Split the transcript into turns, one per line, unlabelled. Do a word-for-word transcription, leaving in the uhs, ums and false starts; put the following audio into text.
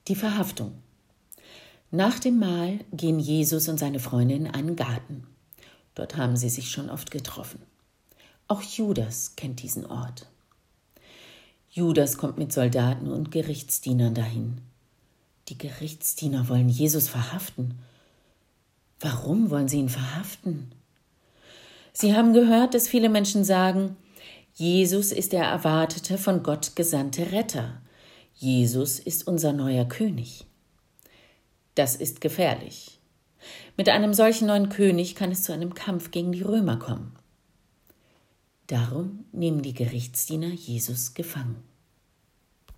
Die Verhaftung. Nach dem Mahl gehen Jesus und seine Freunde in einen Garten. Dort haben sie sich schon oft getroffen. Auch Judas kennt diesen Ort. Judas kommt mit Soldaten und Gerichtsdienern dahin. Die Gerichtsdiener wollen Jesus verhaften. Warum wollen sie ihn verhaften? Sie haben gehört, dass viele Menschen sagen, Jesus ist der erwartete, von Gott gesandte Retter. Jesus ist unser neuer König. Das ist gefährlich. Mit einem solchen neuen König kann es zu einem Kampf gegen die Römer kommen. Darum nehmen die Gerichtsdiener Jesus gefangen.